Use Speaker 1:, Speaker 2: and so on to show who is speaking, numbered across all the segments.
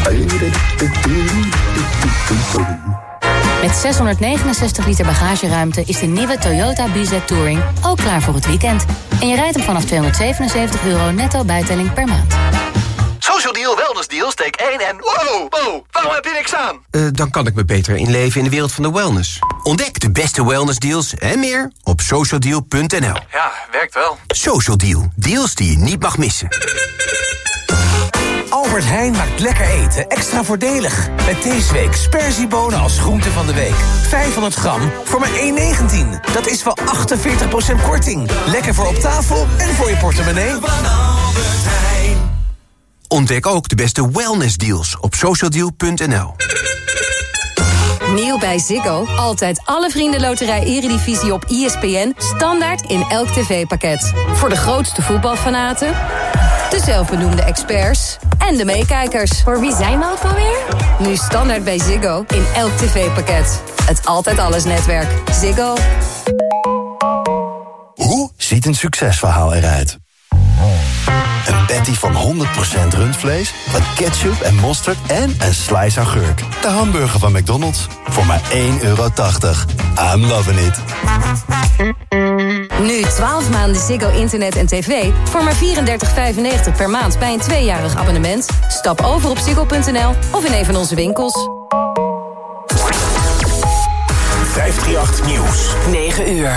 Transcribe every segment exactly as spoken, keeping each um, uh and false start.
Speaker 1: Met zeshonderdnegenenzestig liter bagageruimte is de nieuwe Toyota B Z Touring ook klaar voor het weekend. En je rijdt hem vanaf tweehonderdzevenenzeventig euro netto bijtelling per maand.
Speaker 2: Social Deal, Wellness Deal, steek één en... Wow, wow, waarom heb je niks aan?
Speaker 3: Uh, dan kan ik me beter inleven in de wereld van de wellness. Ontdek de beste wellness deals en meer op social deal punt n l.
Speaker 2: Ja, werkt wel.
Speaker 3: Social Deal, deals die je niet mag missen.
Speaker 4: Albert Heijn maakt lekker eten extra voordelig. Met deze week sperziebonen als groente van de week. vijfhonderd gram voor maar één negentien. Dat is wel achtenveertig procent korting. Lekker voor op tafel en voor je portemonnee.
Speaker 3: Ontdek ook de beste wellness deals op social deal punt n l.
Speaker 5: Nieuw bij Ziggo. Altijd alle vriendenloterij Eredivisie op I S P N. Standaard in elk tv-pakket. Voor de grootste voetbalfanaten, de zelfbenoemde experts en de meekijkers.
Speaker 6: Voor wie zijn we ook alweer?
Speaker 5: Nu standaard bij Ziggo in elk tv-pakket. Het Altijd Alles netwerk. Ziggo.
Speaker 7: Hoe ziet een succesverhaal eruit? Een patty van honderd procent rundvlees, wat ketchup en mosterd en een slice augurk. De hamburger van McDonald's voor maar één euro tachtig. I'm loving it.
Speaker 5: Nu twaalf maanden Ziggo internet en tv voor maar vierendertig vijfennegentig per maand bij een tweejarig abonnement. Stap over op ziggo punt n l of in een van onze winkels.
Speaker 4: vijfhonderdachttien Nieuws.
Speaker 8: negen uur.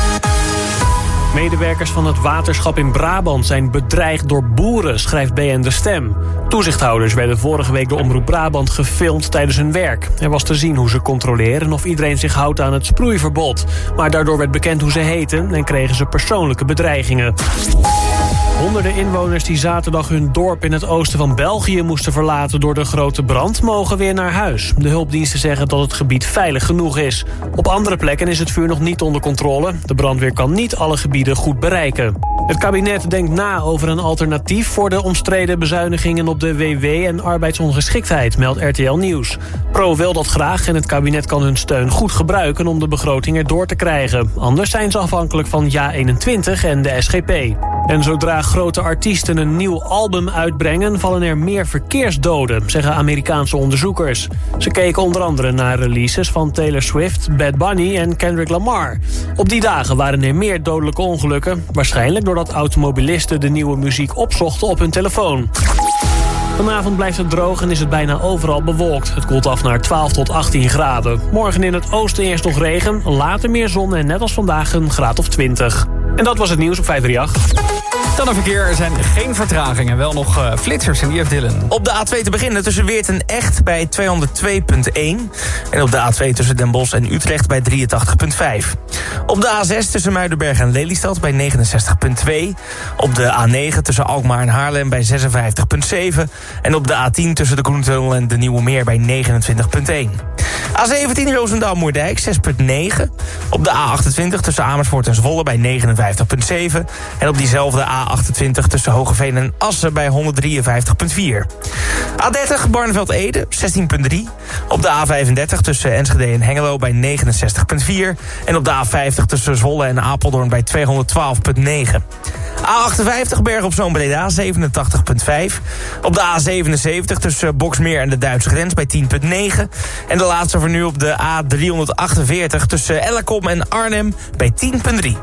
Speaker 9: Medewerkers van het waterschap in Brabant zijn bedreigd door boeren, schrijft B N De Stem. Toezichthouders werden vorige week door Omroep Brabant gefilmd tijdens hun werk. Er was te zien hoe ze controleren of iedereen zich houdt aan het sproeiverbod. Maar daardoor werd bekend hoe ze heten en kregen ze persoonlijke bedreigingen. Honderden inwoners die zaterdag hun dorp in het oosten van België moesten verlaten door de grote brand mogen weer naar huis. De hulpdiensten zeggen dat het gebied veilig genoeg is. Op andere plekken is het vuur nog niet onder controle. De brandweer kan niet alle gebieden goed bereiken. Het kabinet denkt na over een alternatief voor de omstreden bezuinigingen op de W W en arbeidsongeschiktheid, meldt R T L Nieuws. Pro wil dat graag en het kabinet kan hun steun goed gebruiken om de begroting erdoor te krijgen. Anders zijn ze afhankelijk van Ja eenentwintig en de S G P. En zodra grote artiesten een nieuw album uitbrengen, vallen er meer verkeersdoden, zeggen Amerikaanse onderzoekers. Ze keken onder andere naar releases van Taylor Swift, Bad Bunny en Kendrick Lamar. Op die dagen waren er meer dodelijke ongelukken, waarschijnlijk doordat automobilisten de nieuwe muziek opzochten op hun telefoon. Vanavond blijft het droog en is het bijna overal bewolkt. Het koelt af naar twaalf tot achttien graden. Morgen in het oosten eerst nog regen, later meer zon en net als vandaag een graad of twintig. En dat was het nieuws op vijfhonderdachttien.
Speaker 10: Dan een verkeer, er zijn geen vertragingen. Wel nog uh, flitsers in die heeft Dylan.
Speaker 11: Op de A twee te beginnen tussen Weert en Echt bij tweehonderdtwee komma één. En op de A twee tussen Den Bosch en Utrecht bij drieëntachtig komma vijf. Op de A zes tussen Muidenberg en Lelystad bij negenenzestig komma twee. Op de A negen tussen Alkmaar en Haarlem bij zesenvijftig komma zeven. En op de A tien tussen de Koentunnel en de Nieuwe Meer bij negenentwintig komma één. A zeventien Roosendaal-Moerdijk zes komma negen. Op de A achtentwintig tussen Amersfoort en Zwolle bij negenenvijftig komma zeven. En op diezelfde A achtentwintig tussen Hogeveen en Assen bij honderddrieënvijftig komma vier. A dertig Barneveld-Ede zestien komma drie. Op de A vijfendertig tussen Enschede en Hengelo bij negenenzestig komma vier. En op de A vijftig tussen Zwolle en Apeldoorn bij tweehonderdtwaalf komma negen. A achtenvijftig Bergen op Zoom Breda zevenentachtig komma vijf. Op de A zevenenzeventig tussen Boksmeer en de Duitse grens bij tien komma negen. En de laatste voor nu op de A driehonderdachtenveertig tussen Ellecom en Arnhem bij tien komma drie.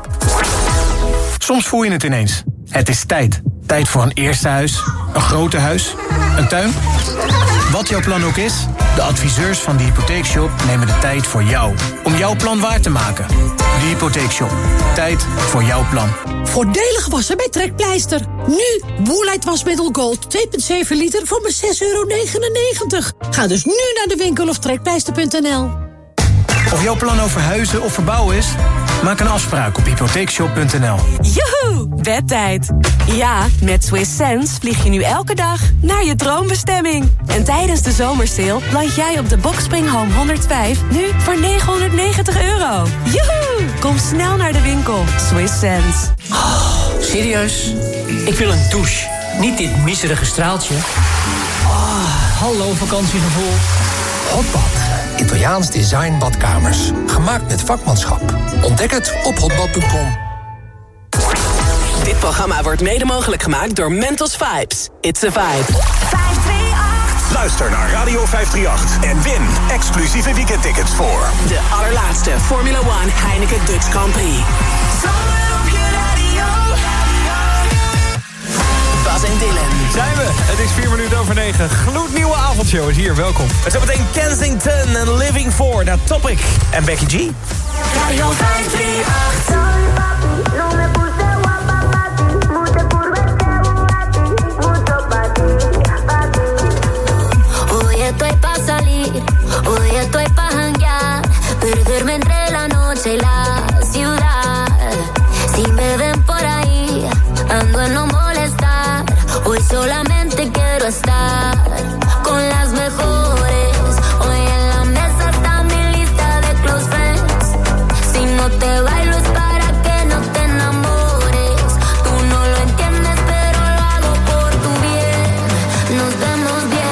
Speaker 12: Soms voel je het ineens. Het is tijd. Tijd voor een eerste huis, een groter huis, een tuin. Wat jouw plan ook is, de adviseurs van de Hypotheekshop nemen de tijd voor jou. Om jouw plan waar te maken. De Hypotheekshop. Tijd voor jouw plan.
Speaker 13: Voordelig wassen bij Trekpleister. Nu, Woolite wasmiddel Gold twee komma zeven liter voor maar zes euro negenennegentig. Ga dus nu naar de winkel of trekpleister punt n l.
Speaker 12: Of jouw plan over huizen of verbouwen is? Maak een afspraak op hypotheekshop punt n l.
Speaker 8: Joehoe, bedtijd. Ja, met Swiss Sense vlieg je nu elke dag naar je droombestemming. En tijdens de zomersale land jij op de Boxspring Home honderdvijf nu voor negenhonderdnegentig euro. Joehoe! Kom snel naar de winkel. Swiss Sense.
Speaker 14: Oh, serieus? Ik wil een douche. Niet dit miserige straaltje. Oh, hallo vakantiegevoel. Hotbad.
Speaker 15: Italiaans design badkamers. Gemaakt met vakmanschap. Ontdek het op hotbad punt com.
Speaker 8: Dit programma wordt mede mogelijk gemaakt door Mentos Vibes. It's a vibe.
Speaker 16: vijf drie acht
Speaker 6: Luister naar Radio vijfhonderdachtendertig en win exclusieve weekendtickets voor
Speaker 16: de allerlaatste Formula One Heineken Dutch Grand Prix. Zomer op je radio.
Speaker 10: Bas en Dylan. Zijn we. Het is vier minuten over negen. Gloednieuwe avondshow is hier. Welkom.
Speaker 11: Het is meteen Kensington en Living For, naar Topic en Becky G.
Speaker 16: Radio vijfhonderdachtendertig.
Speaker 17: Estoy pa' salir, hoy estoy pa' janguear, perderme entre la noche y la ciudad. Si me ven por ahí, ando en no molestar. Hoy solamente quiero estar con las mejores. Hoy en la mesa está mi lista de close friends. Si no te bailo es para que no te enamores. Tú no lo entiendes, pero lo hago por tu bien. Nos vemos bien.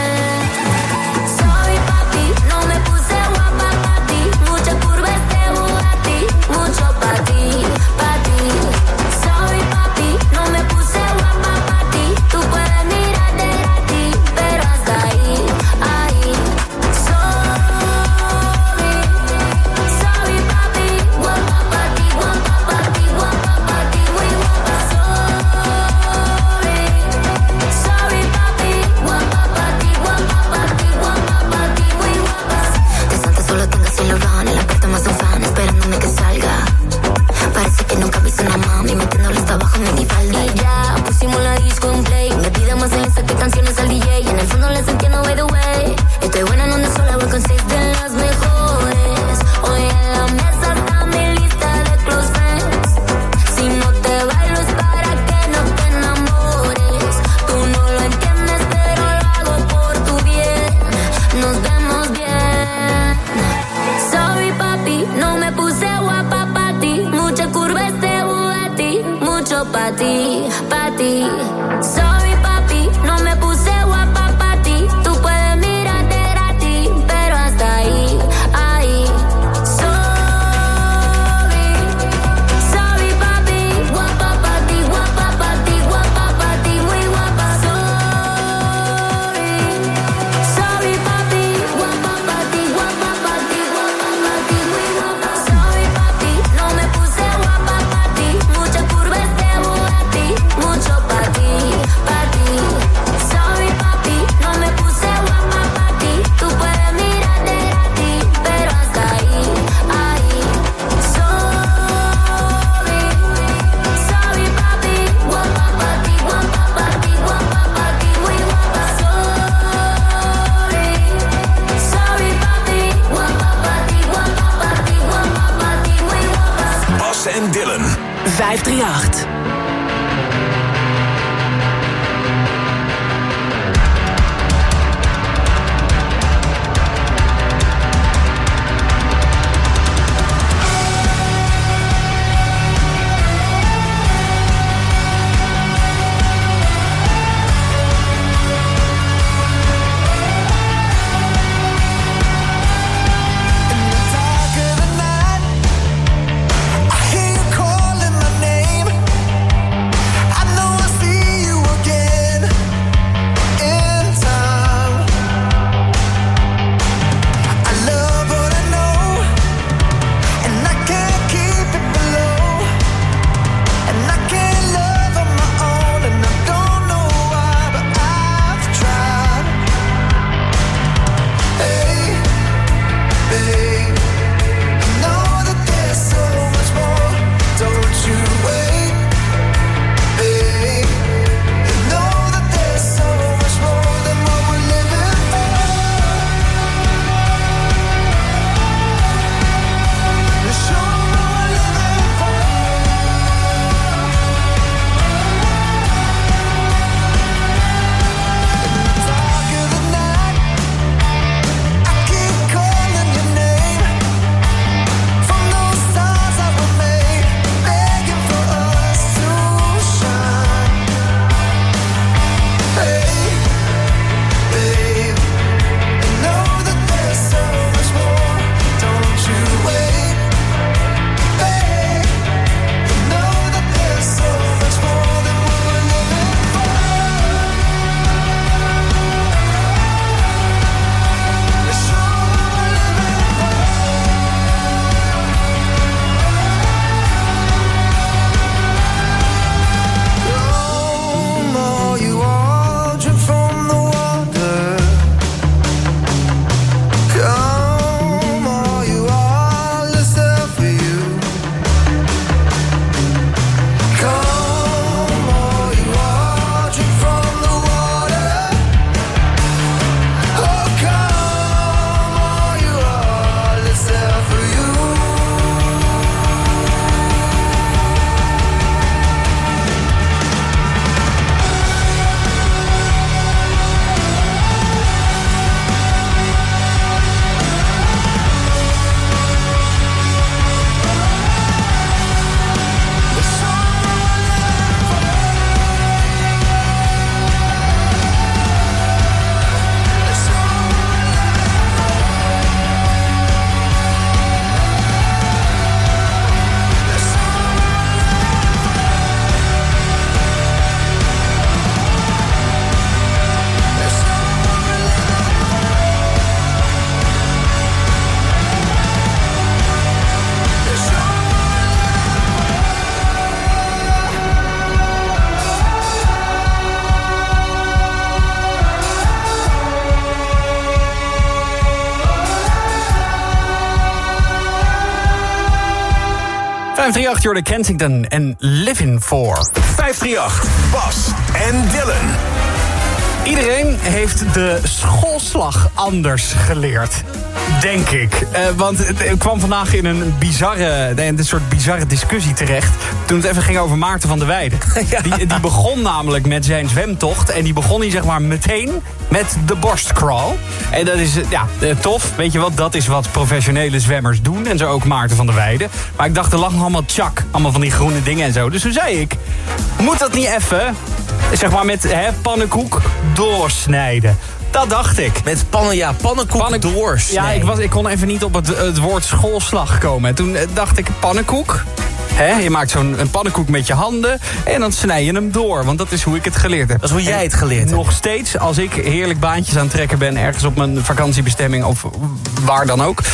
Speaker 17: Canciones al D J y en el fondo les entiendo by the way. Estoy buena en donde sola voy con seis de las mejores. Hoy en la mesa está mi lista de close friends. Si no te bailo es para que no te enamores. Tú no lo entiendes pero lo hago por tu bien. Nos vemos bien. Sorry papi, no me puse guapa pa' ti. Mucha curva este Bugatti, mucho pa' ti, pa' ti. Sorry papi, no me puse guapa pa' ti. Tú puedes mirarte gratis, pero hasta ahí, ahí. Sorry, sorry papi. Guapa pa' ti, guapa pa' ti, guapa pa' ti, muy guapa. Sorry, sorry papi. Guapa pa' ti, guapa pa' ti, guapa pa' ti, muy guapa. Sorry papi, no me puse guapa pa' ti. Mucha curva este Bugatti, mucho pa' ti.
Speaker 6: En Dylan.
Speaker 16: vijfhonderdachtendertig.
Speaker 18: Calling my name.
Speaker 10: vijfhonderdachttien door de Kensington en Living For.
Speaker 6: vijfhonderdachttien, Bas en Dylan.
Speaker 10: Iedereen heeft de schoolslag anders geleerd. Denk ik. Uh, want het kwam vandaag in een bizarre, een soort bizarre discussie terecht. Toen het even ging over Maarten van der Weijden. Ja. Die, die begon namelijk met zijn zwemtocht. En die begon hij zeg maar meteen met de borstcrawl. En dat is ja, tof. Weet je wat, dat is wat professionele zwemmers doen. En zo ook Maarten van der Weijden. Maar ik dacht, er lag nog allemaal tjak. Allemaal van die groene dingen en zo. Dus toen zei ik, moet dat niet even, zeg maar met hè, pannenkoek doorsnijden? Dat dacht ik.
Speaker 11: Met pannen, ja, pannenkoek Pannen... doorsnijden.
Speaker 10: Ja, ik, was, ik kon even niet op het, het woord schoolslag komen. En toen dacht ik, pannenkoek. Hè, je maakt zo'n een pannenkoek met je handen en dan snij je hem door. Want dat is hoe ik het geleerd heb.
Speaker 11: Dat is hoe jij het geleerd hebt.
Speaker 10: Nog steeds, als ik heerlijk baantjes aan het trekken ben, ergens op mijn vakantiebestemming of waar dan ook,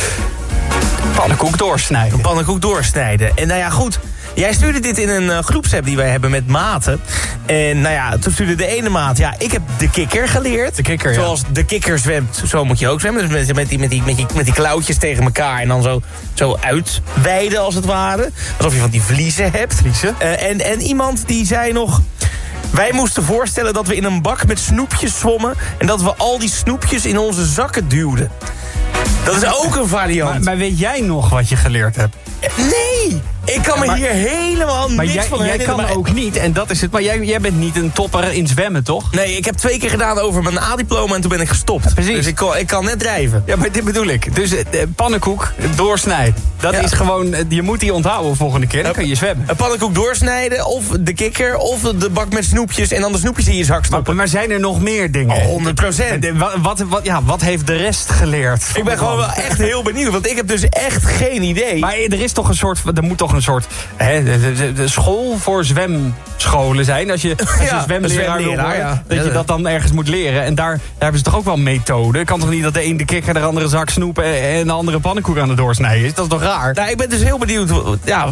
Speaker 10: pannenkoek doorsnijden.
Speaker 11: Een pannenkoek doorsnijden. En nou ja, goed. Jij stuurde dit in een uh, groepsapp die wij hebben met maten. En nou ja, toen stuurde de ene maat, ja, ik heb de kikker geleerd.
Speaker 10: De kikker,
Speaker 11: Zoals
Speaker 10: ja.
Speaker 11: de kikker zwemt, zo moet je ook zwemmen. Dus met, met, die, met, die, met, die, met die klauwtjes tegen elkaar en dan zo, zo uitweiden als het ware. Alsof je van die vliezen hebt.
Speaker 10: Vliezen.
Speaker 11: Uh, en, en iemand die zei nog, wij moesten voorstellen dat we in een bak met snoepjes zwommen en dat we al die snoepjes in onze zakken duwden. Dat is ook een variant.
Speaker 10: Maar, maar weet jij nog wat je geleerd hebt?
Speaker 11: Nee! Ik kan me maar, hier helemaal
Speaker 10: maar
Speaker 11: niks
Speaker 10: jij,
Speaker 11: van
Speaker 10: jij
Speaker 11: herinneren.
Speaker 10: kan
Speaker 11: maar
Speaker 10: ook niet, en dat is het. Maar jij, jij bent niet een topper in zwemmen, toch?
Speaker 11: Nee, ik heb twee keer gedaan over mijn A-diploma en toen ben ik gestopt.
Speaker 10: Precies.
Speaker 11: Dus ik kan, ik kan net drijven.
Speaker 10: Ja, maar dit bedoel ik. Dus eh, pannenkoek doorsnijden. Dat ja. is gewoon, je moet die onthouden volgende keer, dan kun je zwemmen.
Speaker 11: Een pannenkoek doorsnijden, of de kikker, of de bak met snoepjes en dan de snoepjes in je zak stoppen.
Speaker 10: Maar, maar zijn er nog meer dingen?
Speaker 11: Oh, honderd procent.
Speaker 10: Wat, wat, wat, ja, wat heeft de rest geleerd?
Speaker 11: Ik ben gewoon wel echt heel benieuwd, want ik heb dus echt geen idee.
Speaker 10: Maar er is toch een soort, er moet toch een soort hè, de, de, de school voor zwemscholen zijn. Als je, als je
Speaker 11: ja,
Speaker 10: zwemleraar wil worden,
Speaker 11: ja.
Speaker 10: dat je dat dan ergens moet leren. En daar, daar hebben ze toch ook wel methoden. Het kan toch niet dat de een de kikker, de andere zak snoep en de andere pannenkoek aan het doorsnijden is? Dat is toch raar?
Speaker 11: Nou, ik ben dus heel benieuwd, ja,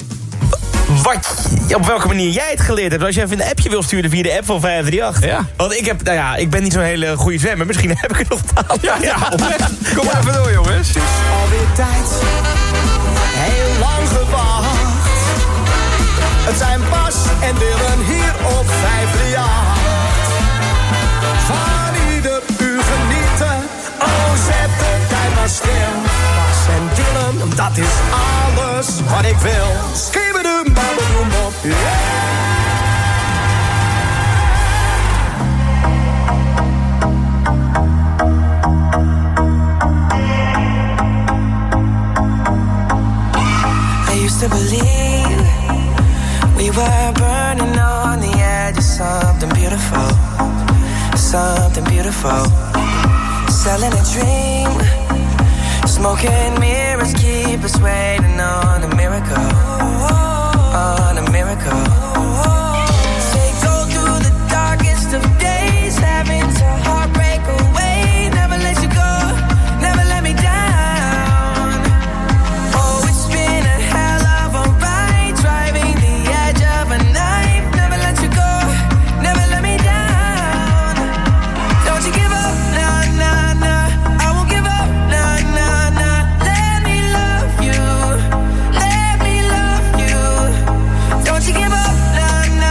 Speaker 11: wat, op welke manier jij het geleerd hebt. Als jij even een appje wil sturen via de app van vijf drie acht.
Speaker 10: Ja.
Speaker 11: Want ik heb, nou ja, ik ben niet zo'n hele goede zwemmer. Misschien heb ik het nog taal.
Speaker 10: Ja, ja, kom maar even door, jongens.
Speaker 18: Het is alweer tijd, heel lang gewacht. Het zijn Bas en Dylan hier op vijf drie acht. Van ieder uur genieten, oh zet de tijd maar stil. Bas en Dylan, dat is alles wat ik wil. Skibbedoem, babbedoem, op,
Speaker 19: I used to believe we were burning on the edge of something beautiful, something beautiful. Selling a dream, smoking mirrors keep us waiting on a miracle, on a miracle. Say go through the darkest of days, having to heartbreak away, never let you go, never let me down. Oh, it's been a hell of a ride, driving the edge of a knife, never let you go, never let me down. Don't you give up, nah, nah, nah, I won't give up, nah, nah, nah. Let me love you, let me love you. Don't you give up, nah, nah.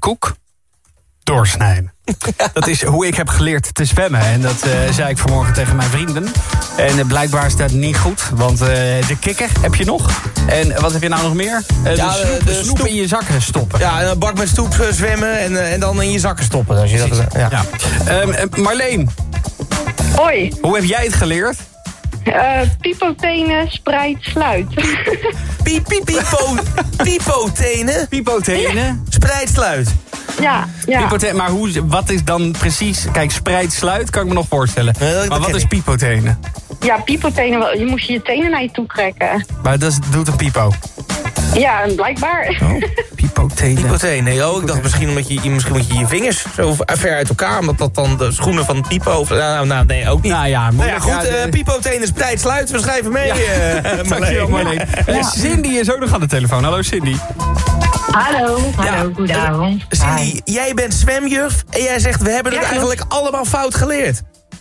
Speaker 10: pannenkoek doorsnijden. Dat is hoe ik heb geleerd te zwemmen. En dat uh, zei ik vanmorgen tegen mijn vrienden. En uh, blijkbaar is dat niet goed. Want uh, de kikker heb je nog. En wat heb je nou nog meer? Uh,
Speaker 11: Ja,
Speaker 10: de snoep,
Speaker 11: de
Speaker 10: de snoep
Speaker 11: snoep.
Speaker 10: in je zakken stoppen.
Speaker 11: Ja, een bak met stoep uh, zwemmen en, uh, en dan in je zakken stoppen. Als je dat, uh, ja.
Speaker 10: Ja. Um, uh, Marleen.
Speaker 20: Hoi.
Speaker 10: Hoe heb jij het geleerd?
Speaker 20: Uh, pipotenen, spreid, sluit.
Speaker 11: Piep, piep, pipo, pipotenen.
Speaker 10: Pipotenen.
Speaker 20: Ja.
Speaker 11: Spreid, sluit.
Speaker 20: Ja, ja.
Speaker 10: Pipote- maar hoe, wat is dan precies... Kijk, spreid, sluit kan ik me nog voorstellen.
Speaker 11: Ja, dat
Speaker 10: maar wat
Speaker 11: ken
Speaker 10: is
Speaker 11: ik.
Speaker 10: pipotenen?
Speaker 20: Ja, pipotenen, wel- je moest je tenen naar je toe trekken.
Speaker 10: Maar dat is- doet een pipo.
Speaker 20: Ja, en blijkbaar.
Speaker 10: Oh, pipotenen.
Speaker 11: Pipotenen. Nee, oh, ik dacht misschien omdat je, misschien moet je je vingers zo ver uit elkaar... omdat dat dan de schoenen van Pipo... Of, nou, nou, nee, ook niet.
Speaker 10: Nou ja,
Speaker 11: Nou
Speaker 10: moeilijk.
Speaker 11: ja, goed,
Speaker 10: Ja, de-
Speaker 11: uh, pipotenen, spreid, sluit. We schrijven mee,
Speaker 10: Ja.
Speaker 11: uh,
Speaker 10: Dankjewel, Marleen. Uh, Cindy is ook nog aan de telefoon. Hallo, Cindy.
Speaker 21: Hallo, hallo,
Speaker 11: Ja,
Speaker 21: goedenavond.
Speaker 11: Cindy, jij bent zwemjuf en jij zegt... we hebben het
Speaker 21: Ja,
Speaker 11: eigenlijk allemaal fout geleerd.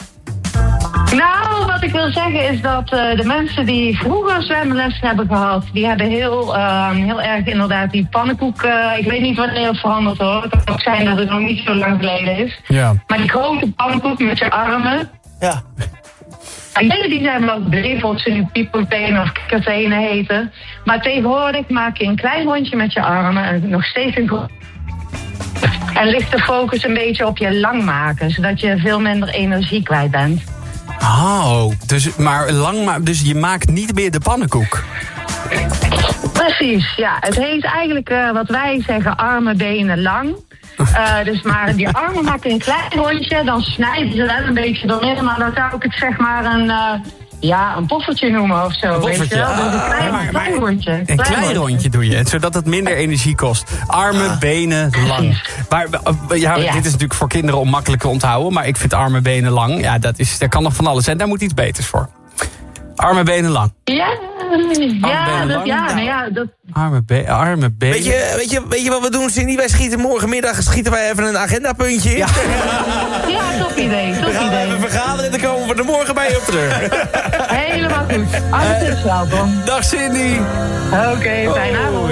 Speaker 21: Nou, wat ik wil zeggen is dat uh, de mensen die vroeger zwemles hebben gehad, die hebben heel, uh, heel erg inderdaad die pannenkoek, uh, ik weet niet wanneer het veranderd hoor, het kan ook zijn dat het nog niet zo lang geleden is.
Speaker 10: Ja.
Speaker 21: Maar die grote pannenkoek met je armen.
Speaker 11: Ja.
Speaker 21: En die die zijn wel gebleven of ze nu pipotenen of kikkertenen heten. Maar tegenwoordig maak je een klein rondje met je armen en nog steeds een groot. En ligt de focus een beetje op je lang maken, zodat je veel minder energie kwijt bent.
Speaker 10: Oh, dus, maar lang, maar, dus je maakt niet meer de pannenkoek.
Speaker 21: Precies, ja. Het heet eigenlijk uh, wat wij zeggen armen, benen, lang. Uh, dus maar die armen maken een klein rondje, dan snijden ze wel een beetje doormidden. Maar dan zou ik het zeg maar een, uh, ja, een poffertje noemen of zo.
Speaker 10: Een
Speaker 21: weet je wel?
Speaker 10: poffertje,
Speaker 21: Dus een
Speaker 10: ah,
Speaker 21: klein,
Speaker 10: maar-
Speaker 21: klein rondje.
Speaker 10: Een klein rondje doe je, zodat het minder energie kost. Armen, benen, lang. Maar, uh, ja,
Speaker 21: Ja.
Speaker 10: dit is natuurlijk voor kinderen om makkelijk te onthouden. Maar ik vind armen, benen, lang. Ja, dat, is, dat kan nog van alles zijn. Daar moet iets beters voor. Armen, benen, lang.
Speaker 21: Ja, ja,
Speaker 10: benen,
Speaker 21: dat,
Speaker 10: lang.
Speaker 21: ja, nou ja, dat...
Speaker 10: Armen, be armen, benen.
Speaker 11: Weet je, weet, je, weet je wat we doen, Cindy? Wij schieten morgenmiddag schieten wij even een agendapuntje in.
Speaker 21: Ja, top idee, top
Speaker 11: We gaan
Speaker 21: idee.
Speaker 11: even vergaderen en dan komen we er morgen bij je op terug.
Speaker 21: Helemaal goed. Alles is welkom.
Speaker 10: Dag Cindy.
Speaker 21: Oké, okay, fijne avond.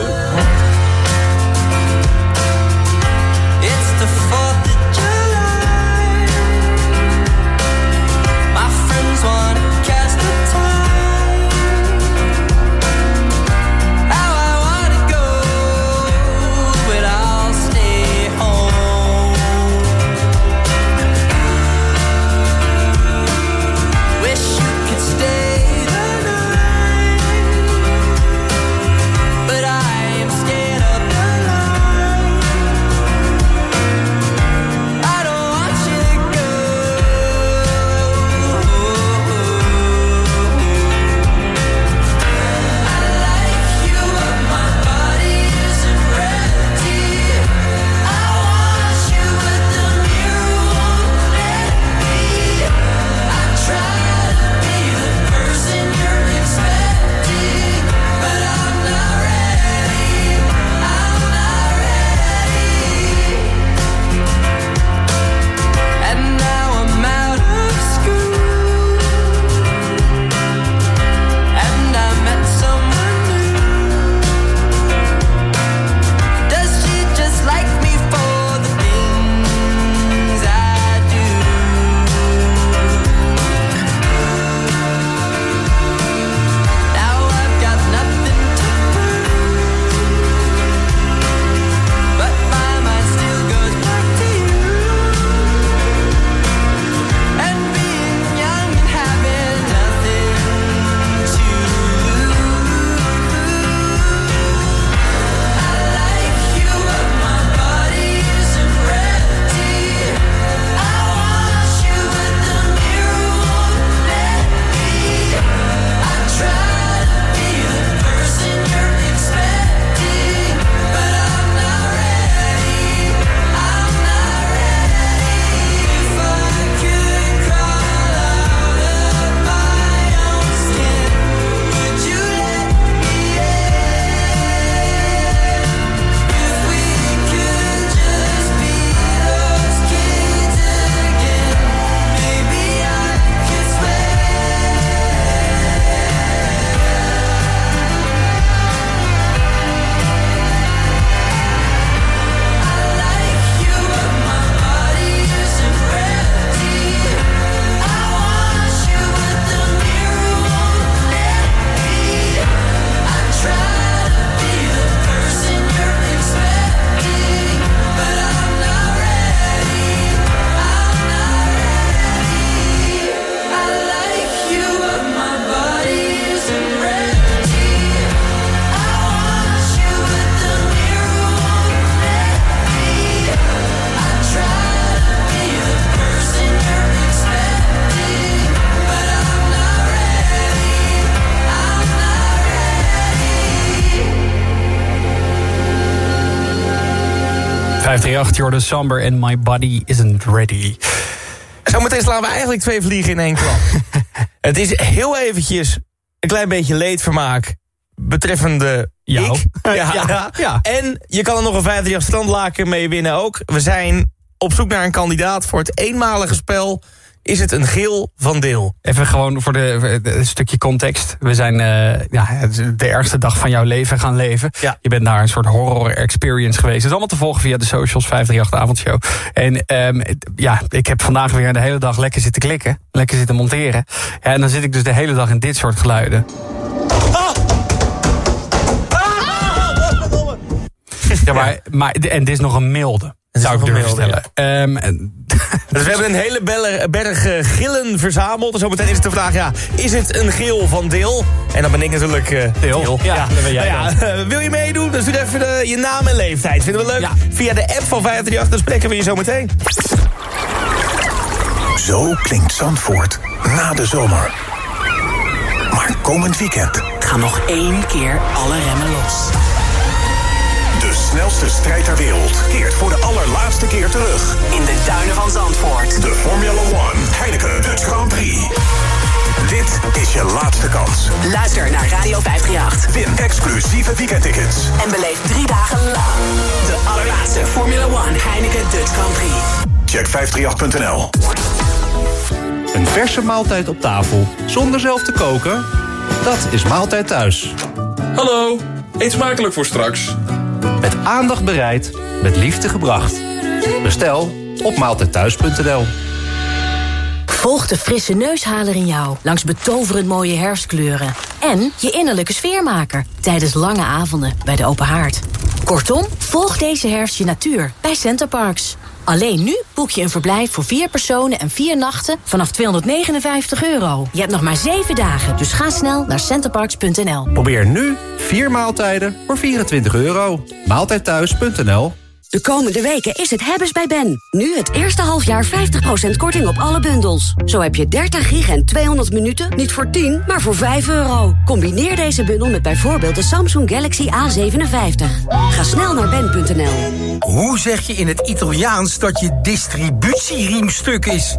Speaker 19: It's the fourth of July. My friends wanna cast a tie. How I wanna go, but I'll stay home. Wish you could stay the night, but I am scared of the light.
Speaker 10: vijf drie acht, Jordan Somber en My Body Isn't Ready.
Speaker 11: Zometeen slaan we eigenlijk twee vliegen in één klap. Het is heel eventjes een klein beetje leedvermaak betreffende
Speaker 10: jou.
Speaker 11: Ik. Ja,
Speaker 10: ja,
Speaker 11: ja.
Speaker 10: ja.
Speaker 11: En je kan er nog een vijf drie acht strandlaken mee winnen ook. We zijn op zoek naar een kandidaat voor het eenmalige spel. Is het een geel van Deel?
Speaker 10: Even gewoon voor de, de, een stukje context. We zijn uh, ja, de ergste dag van jouw leven gaan leven.
Speaker 11: Ja.
Speaker 10: Je bent daar een soort horror experience geweest. Het is allemaal te volgen via de socials, vijf drie acht avondshow. En um, ja, ik heb vandaag weer de hele dag lekker zitten klikken. Lekker zitten monteren. Ja, en dan zit ik dus de hele dag in dit soort geluiden.
Speaker 11: Ah!
Speaker 10: Ja, maar, maar, en dit is nog een milde. Zou ik durven stellen. Ja. Um,
Speaker 11: dus we hebben een hele belle, berg uh, gillen verzameld. En zometeen is het de vraag, ja, is het een geel van Deel? En dan ben ik natuurlijk uh,
Speaker 10: Deel.
Speaker 11: Deel.
Speaker 10: Ja,
Speaker 11: ja.
Speaker 10: dat ben jij.
Speaker 11: Nou ja, uh, wil je meedoen? Dan stuur even de, je naam en leeftijd. Vinden we leuk? Ja. Via de app van vijf drie acht, dan spreken we je zometeen.
Speaker 6: Zo klinkt Zandvoort na de zomer. Maar komend weekend
Speaker 16: Ga nog één keer alle remmen los.
Speaker 6: de snelste strijd ter wereld keert voor de allerlaatste keer terug.
Speaker 16: In de duinen van Zandvoort.
Speaker 6: De Formula One Heineken Dutch Grand Prix. Dit is je laatste kans.
Speaker 16: Luister naar Radio vijf drie acht.
Speaker 6: Win exclusieve weekendtickets.
Speaker 16: En beleef drie dagen lang de allerlaatste Formula One Heineken Dutch Grand Prix.
Speaker 6: Check vijf drie acht punt n l.
Speaker 1: Een verse maaltijd op tafel, zonder zelf te koken? Dat is Maaltijd Thuis.
Speaker 22: Hallo, eet smakelijk voor straks.
Speaker 1: Met aandacht bereid, met liefde gebracht. Bestel op maaltijdthuis punt n l.
Speaker 23: Volg de frisse neushaler in jou langs betoverend mooie herfstkleuren. En je innerlijke sfeermaker tijdens lange avonden bij de open haard. Kortom, volg deze herfst je natuur bij Centerparks. Alleen nu boek je een verblijf voor vier personen en vier nachten vanaf tweehonderdnegenenvijftig euro. Je hebt nog maar zeven dagen, dus ga snel naar centerparks punt n l.
Speaker 1: Probeer nu vier maaltijden voor vierentwintig euro. maaltijdthuis punt n l.
Speaker 24: De komende weken is het hebbes bij Ben. Nu het eerste halfjaar vijftig procent korting op alle bundels. Zo heb je dertig gig en tweehonderd minuten niet voor tien, maar voor vijf euro. Combineer deze bundel met bijvoorbeeld de Samsung Galaxy A zevenenvijftig. Ga snel naar ben punt n l.
Speaker 25: Hoe zeg je in het Italiaans dat je distributieriemstuk is?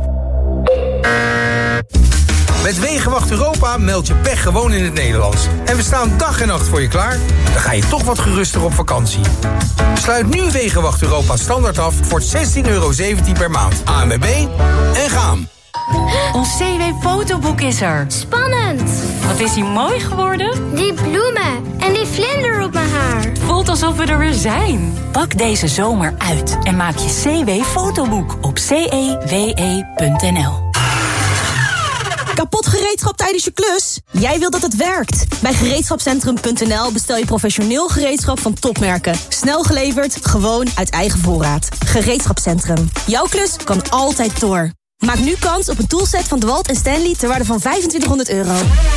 Speaker 25: Met Wegenwacht Europa meld je pech gewoon in het Nederlands. En we staan dag en nacht voor je klaar. Dan ga je toch wat geruster op vakantie. Sluit nu Wegenwacht Europa standaard af voor zestien euro zeventien per maand. A N W B en gaan.
Speaker 8: Ons C W-fotoboek is er.
Speaker 26: Spannend!
Speaker 8: Wat is hij mooi geworden?
Speaker 26: Die bloemen en die vlinder op mijn haar.
Speaker 8: Het voelt alsof we er weer zijn. Pak deze zomer uit en maak je C W-fotoboek op c e w e punt n l.
Speaker 27: Kapot gereedschap tijdens je klus? Jij wilt dat het werkt. Bij gereedschapcentrum punt n l bestel je professioneel gereedschap van topmerken. Snel geleverd, gewoon uit eigen voorraad. Gereedschapcentrum. Jouw klus kan altijd door. Maak nu kans op een toolset van DeWalt en Stanley ter waarde van vijfentwintighonderd euro.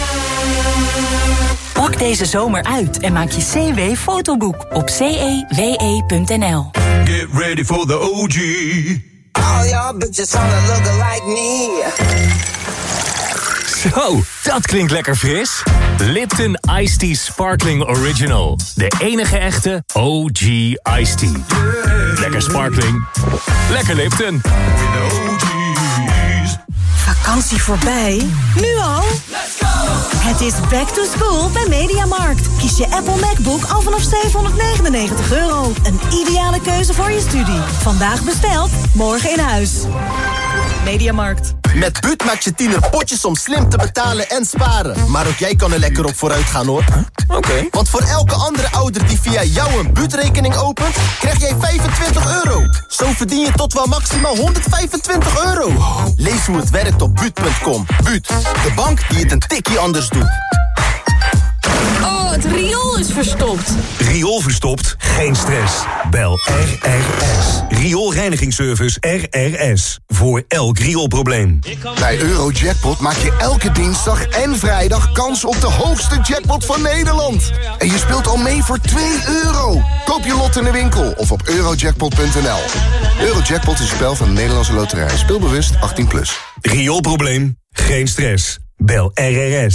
Speaker 8: Pak deze zomer uit en maak je C W-fotoboek op c e w e punt n l.
Speaker 6: Get ready for the O G.
Speaker 19: All y'all bitches wanna look like me.
Speaker 28: Zo, dat klinkt lekker fris. Lipton Iced Tea Sparkling Original. De enige echte O G Iced Tea. Lekker sparkling. Lekker Lipton.
Speaker 27: Vakantie voorbij? Nu al? Let's go! Het is back to school bij Mediamarkt. Kies je Apple MacBook al vanaf zevenhonderdnegenennegentig euro. Een ideale keuze voor je studie. Vandaag besteld, morgen in huis. Mediamarkt.
Speaker 29: Met Buut maak je tiener potjes om slim te betalen en sparen. Maar ook jij kan er lekker op vooruit gaan, hoor.
Speaker 11: Oké. Okay.
Speaker 29: Want voor elke andere ouder die via jou een Buut-rekening opent, krijg jij vijfentwintig euro. Zo verdien je tot wel maximaal honderdvijfentwintig euro. Lees hoe het werkt op buut punt com. Buut, de bank die het een tikje anders doet.
Speaker 27: Oh, het riool is verstopt.
Speaker 6: Riool verstopt? Geen stress. Bel R R S. Rioolreinigingsservice R R S. Voor elk rioolprobleem.
Speaker 30: Bij Eurojackpot maak je elke dinsdag en vrijdag kans op de hoogste jackpot van Nederland. En je speelt al mee voor twee euro. Koop je lot in de winkel of op eurojackpot punt n l. Eurojackpot is een spel van de Nederlandse Loterij. Speelbewust achttien plus.
Speaker 6: Rioolprobleem? Geen stress. Bel R R S.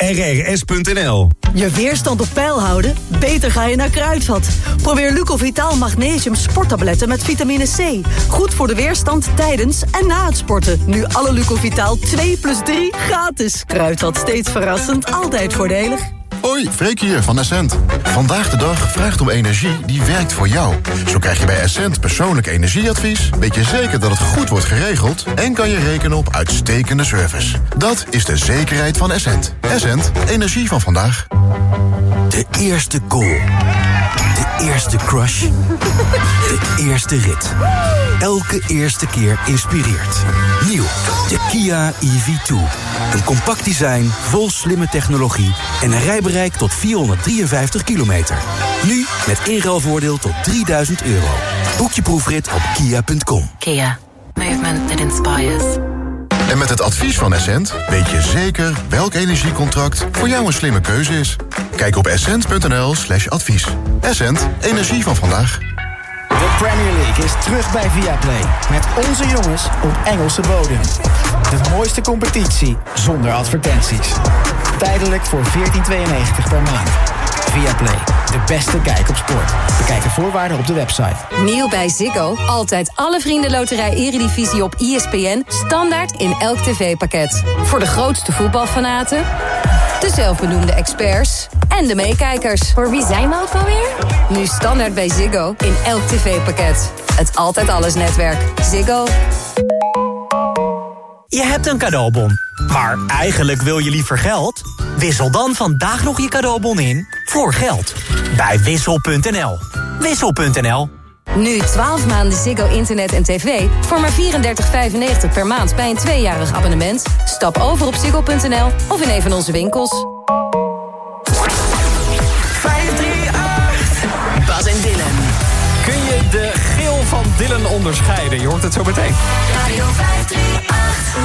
Speaker 6: R R S punt n l.
Speaker 2: Je weerstand op peil houden? Beter ga je naar Kruidvat. Probeer Lucovitaal Magnesium sporttabletten met vitamine C. Goed voor de weerstand tijdens en na het sporten. Nu alle Lucovitaal twee plus drie gratis. Kruidvat, steeds verrassend, altijd voordelig.
Speaker 3: Hoi, Freek hier van Essent. Vandaag de dag vraagt om energie die werkt voor jou. Zo krijg je bij Essent persoonlijk energieadvies, weet je zeker dat het goed wordt geregeld en kan je rekenen op uitstekende service. Dat is de zekerheid van Essent. Essent, energie van vandaag.
Speaker 4: De eerste goal. De eerste crush. De eerste rit. Elke eerste keer inspireert. Nieuw, de Kia E V twee. Een compact design, vol slimme technologie en een rijbereik tot vierhonderddrieënvijftig kilometer. Nu met inruilvoordeel tot drieduizend euro. Boek je proefrit op kia punt com.
Speaker 23: Kia. Movement that inspires.
Speaker 3: En met het advies van Essent weet je zeker welk energiecontract voor jou een slimme keuze is. Kijk op essent punt n l slash advies. Essent, energie van vandaag.
Speaker 5: De Premier League is terug bij Viaplay. Met onze jongens op Engelse bodem. De mooiste competitie zonder advertenties. Tijdelijk voor veertien tweeënnegentig per maand. Viaplay, de beste kijk op sport. Bekijk de voorwaarden op de website.
Speaker 7: Nieuw bij Ziggo. Altijd alle vriendenloterij Eredivisie op E S P N. Standaard in elk tv-pakket. Voor de grootste voetbalfanaten, de zelfbenoemde experts en de meekijkers.
Speaker 23: Voor wie zijn we ook alweer?
Speaker 7: Nu standaard bij Ziggo in elk tv-pakket. Het Altijd Alles netwerk. Ziggo.
Speaker 9: Je hebt een cadeaubon, maar eigenlijk wil je liever geld? Wissel dan vandaag nog je cadeaubon in voor geld. Bij wissel punt n l. wissel punt n l.
Speaker 7: Nu twaalf maanden Ziggo internet en tv voor maar vierendertig vijfennegentig per maand bij een tweejarig abonnement. Stap over op ziggo punt n l of in een van onze winkels.
Speaker 16: vijf drie acht. Bas en Dylan.
Speaker 10: Kun je de geel van Dylan onderscheiden? Je hoort het zo meteen.
Speaker 16: Radio vijf drie acht.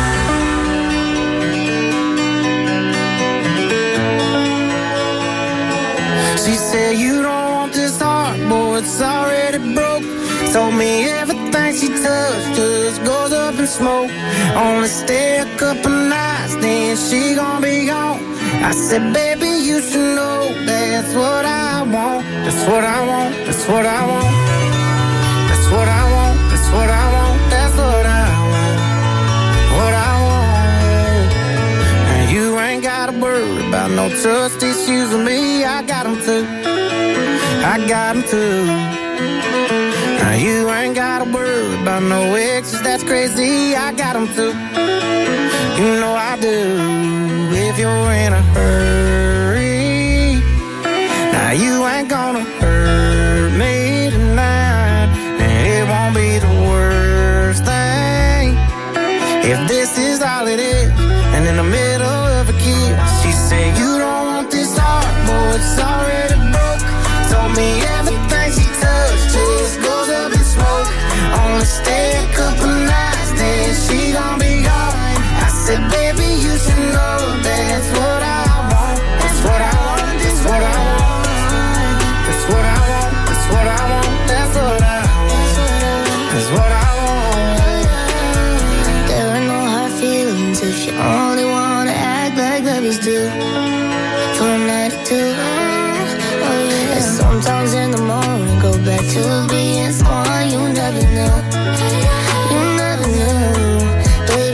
Speaker 18: She said you don't want this heart, boy, it's already broke. Told me everything she touched just goes up in smoke. Only stay a couple nights, then she gon' be gone. I said, baby, you should know that's what I want. That's what I want, that's what I want. That's what I want, that's what I want. That's what I want, what I want. And you ain't gotta worry about no trust issues with me. I got them too, I got them too. Now you ain't gotta worry about no exes, that's crazy. I got them too, you know I do. If you're in a hurry, now you ain't gonna hurt me tonight. And it won't be the worst thing if this is all it is. And in the middle of a kiss, she said you don't want this heart, boy, it's already broke. Told me everything she touched just goes up in smoke. Only stay a couple nights, then she gon' be gone. I said, baby, you should know that's what I want. That's what I want, that's what I want. That's what I want, that's what I want. That's what I want, that's what I want.
Speaker 17: There are no hard feelings if you only wanna act like babies do. For a night or two, oh yeah. And sometimes in the morning go back to being someone you never knew. You never knew.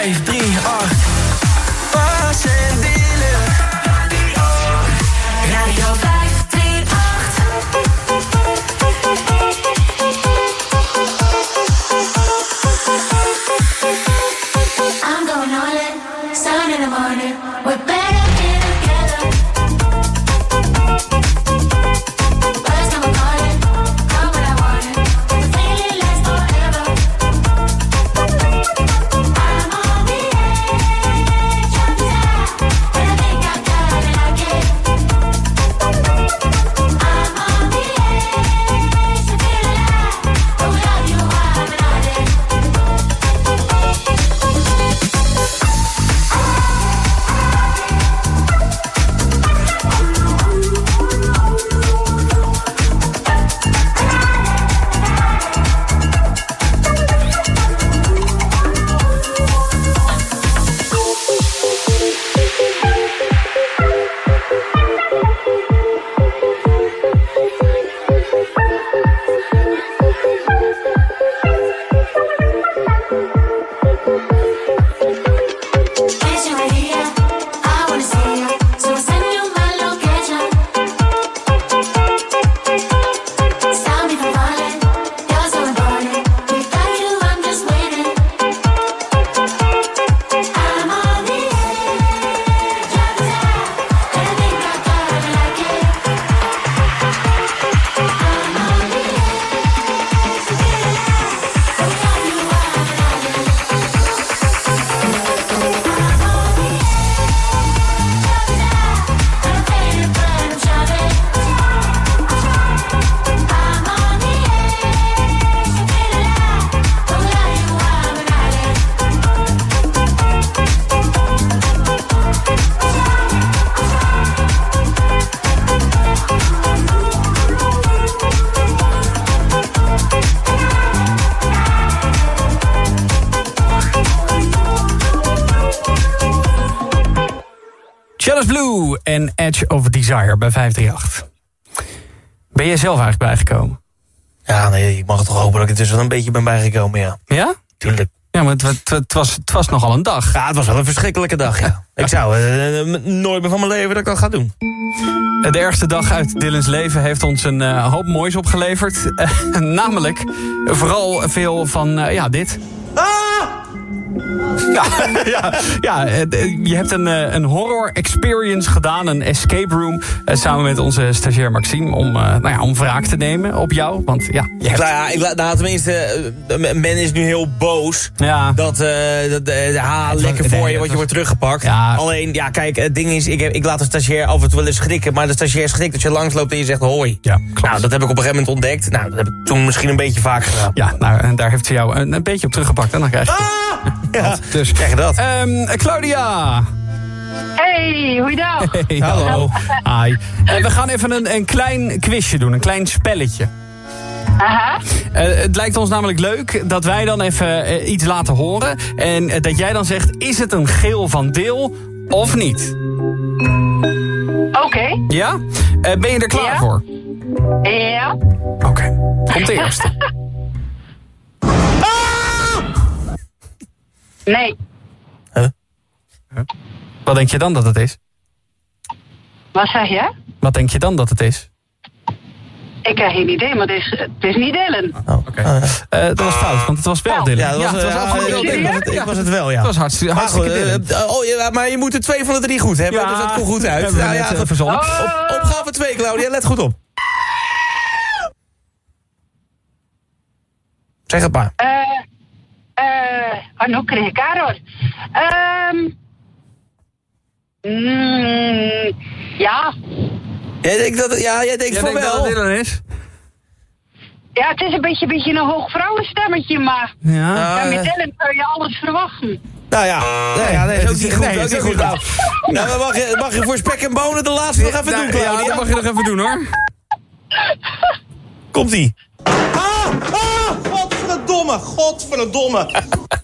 Speaker 19: vijf drie acht. Was en Dylan.
Speaker 16: Radio vijf drie acht. I'm going all in, sun in the morning. We're better together. First time I'm calling, come when I want it. The feeling lasts forever. I'm on the edge of desire, and I think I got it again. I'm on the edge to feel alive. Don't have you while I'm not there. Vision right here, I wanna see you, so I send you my location. Stop me from falling, you're so important. Without you, I'm just waiting. I'm on the edge of desire, and I think I got it like it. I'm on the edge to feel alive. Don't have you while I'm not there.
Speaker 10: Chalice Blue en Edge of Desire bij vijf drie acht. Ben jij zelf eigenlijk bijgekomen?
Speaker 11: Ja, nee, ik mag het toch hopen dat ik er dus wel een beetje ben bijgekomen, ja.
Speaker 10: Ja?
Speaker 11: Tuurlijk.
Speaker 10: Ja, maar het, het, het, was, het was nogal een dag.
Speaker 11: Ja, het was wel een verschrikkelijke dag, ja. Ik zou uh, nooit meer van mijn leven dat ik dat ga doen.
Speaker 10: De ergste dag uit Dylan's leven heeft ons een uh, hoop moois opgeleverd. Uh, namelijk vooral veel van, uh, ja, dit.
Speaker 11: Ah!
Speaker 10: Ja, ja, ja, je hebt een, een horror experience gedaan, een escape room, samen met onze stagiair Maxime, om, nou ja, om wraak te nemen op jou. Want ja, je hebt...
Speaker 11: Nou ja, ik, nou, tenminste, men is nu heel boos
Speaker 10: ja.
Speaker 11: dat, uh, dat de ha, lekker voor je, want je wordt teruggepakt.
Speaker 10: Ja.
Speaker 11: Alleen, ja, kijk, het ding is, ik, heb, ik laat de stagiair af en toe wel eens schrikken, maar de stagiair schrikt dat je langsloopt en je zegt hoi.
Speaker 10: Ja, klopt.
Speaker 11: Nou, dat heb ik op een gegeven moment ontdekt. Nou, dat heb ik toen misschien een beetje vaak gedaan.
Speaker 10: Ja, nou, en daar heeft ze jou een, een beetje op teruggepakt en dan krijg je...
Speaker 11: Ah! Ja,
Speaker 10: dus
Speaker 11: krijg je dat.
Speaker 10: Um, Claudia.
Speaker 1: Hey, goeiedag.
Speaker 10: Hey, hallo. Hi. Uh, we gaan even een, een klein quizje doen, een klein spelletje.
Speaker 1: Aha.
Speaker 10: Uh, het lijkt ons namelijk leuk dat wij dan even uh, iets laten horen. En uh, dat jij dan zegt, is het een geel van Deel of niet?
Speaker 1: Oké. Okay.
Speaker 10: Ja? Uh, ben je er klaar
Speaker 1: ja.
Speaker 10: voor?
Speaker 1: Ja.
Speaker 10: Oké, okay. Komt de eerste.
Speaker 1: Nee.
Speaker 10: Huh? Huh? Wat denk je dan dat het is?
Speaker 1: Wat zeg je?
Speaker 10: Wat denk je dan dat het is?
Speaker 1: Ik heb geen idee, maar het is, het is niet Dylan.
Speaker 10: Oh, oké. Okay. Uh, dat was fout, want het was wel Dylan.
Speaker 11: Ja, dat was, ja, het was absoluut wel Dylan. Ik, ik was het wel, ja.
Speaker 10: Het was hartstikke, hartstikke Dylan.
Speaker 11: Uh, oh, ja, maar je moet er twee van de drie goed hebben, ja, dus dat komt goed uit.
Speaker 10: Ja, nou, ja,
Speaker 11: goed.
Speaker 10: verzonnen.
Speaker 11: Oh. Op, opgave twee, Claudia, let goed op. Zeg het maar.
Speaker 1: Eh... Uh, Uh, oh, nu kreeg ik error. Um, mm, ja.
Speaker 11: Jij denkt dat, ja, jij denkt
Speaker 10: jij
Speaker 11: voor
Speaker 10: denkt
Speaker 11: wel.
Speaker 10: Dat het Dylan is?
Speaker 1: Ja, het is een beetje, beetje een hoog vrouwenstemmetje, maar
Speaker 10: ja.
Speaker 1: ja, met Dylan kun je alles verwachten.
Speaker 11: Nou ja, nee, ja, nee, dat is ook niet goed.
Speaker 10: Nee,
Speaker 11: ook niet goed. Nou, nou, mag, je, mag je voor spek en bonen de laatste nog even doen, Claudia?
Speaker 10: Ja, dat mag je nog even doen, hoor.
Speaker 11: Komt-ie.
Speaker 18: Ah, ah, godverdomme, godverdomme.